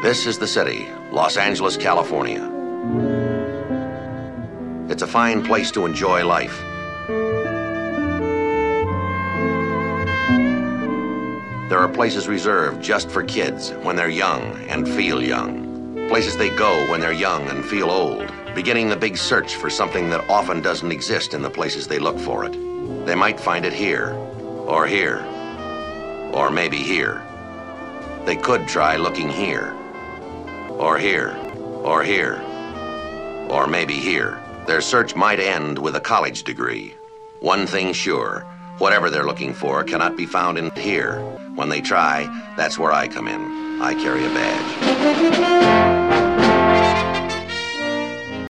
This is the city, Los Angeles, California. It's a fine place to enjoy life. There are places reserved just for kids when they're young and feel young. Places they go when they're young and feel old, beginning the big search for something that often doesn't exist in the places they look for it. They might find it here, or maybe here. They could try looking here, or maybe here. Their search might end with a college degree. One thing sure, whatever they're looking for cannot be found in here. When they try, that's where I come in. I carry a badge.